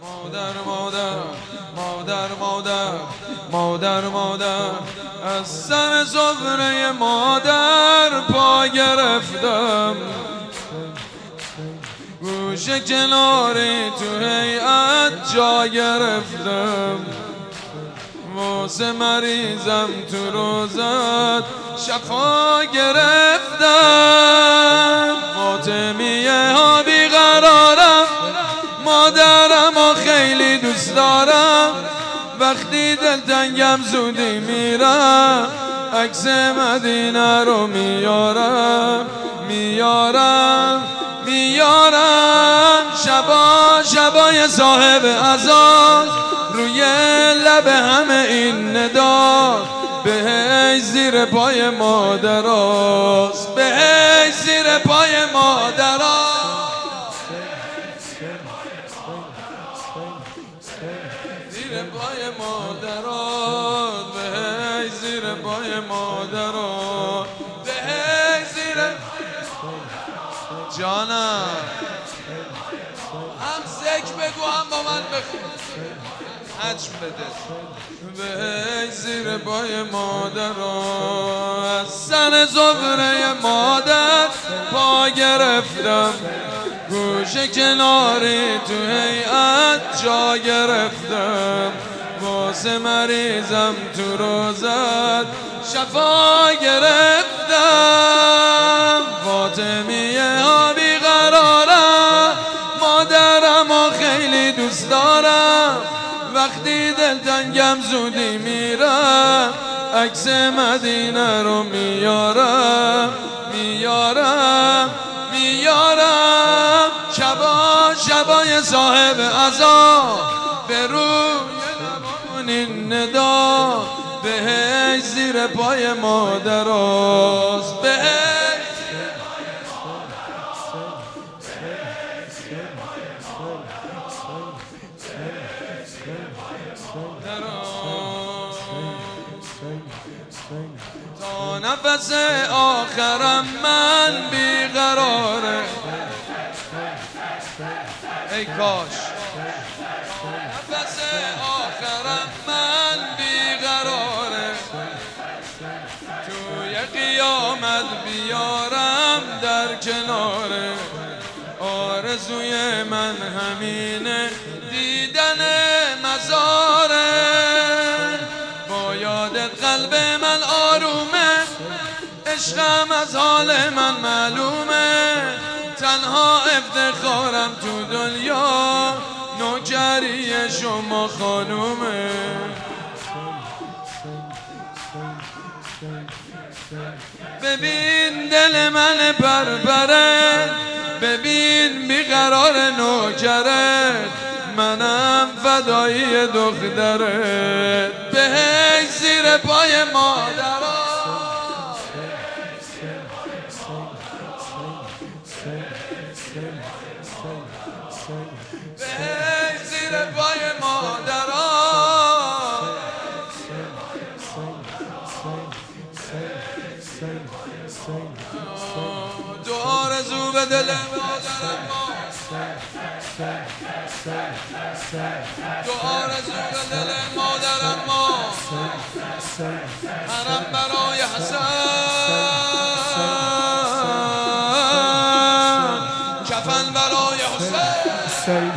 مادر مادر مادر مادر مادر مادر از سر سفره مادر پا گرفتم، گوشه کناری تو هیئت جا گرفتم، واسه مریضم تو روزت شفا گرفتم. فاطمیه ها بیقرارم، مادرم ها خیلی دوست دارم، وقتی دلتنگم زودی میرم، عکس مدینه رو میارم میارم میارم. شبای صاحب عزا روی لب همه این ندا، بهش زیر پای مادراست، بهش زیر پای مادراست. زیر پای مادرات، بهش زیر پای مادرات، بهش زیر جانم. هم ذکر بگو هم با من بخون، حجم بده. بهش زیر پای مادرات، از سر زفره مادر پا گرفتم، گوشه کناری تو هیئت جا گرفتم، واسه مریضم تو روزت شفا گرفتم. فاطمیه ها بیقرارم، مادرم ها خیلی دوست دارم، وقتی دلتنگم زودی میرم، عکس مدینه رو میارم میارم میارم. شبای صاحب عزا به روی لبان این ندا، بهش زیر پای مادراست، بهش تا نفس آخرم من بیقراره. ای کاش نفس آخرم من بیقراره، توی قیامت بیارم در کناره. آرزوی من همینه، دیدن مزاره، با یادت قلب من آرومه، عشقم از حال من معلومه، تنها افتخارم تو دنیا نوکری شما خانومه. ببین دل من پرپره، ببین بیقرار نوکرت، منم فدایی دخترت، بهش زیر پای مادرات، بهش زیر پای مادرات. دو آرزو به دل مادرم ما، دو آرزو به دل مادرم ما، حرم برای حسن، کفن برای حسین.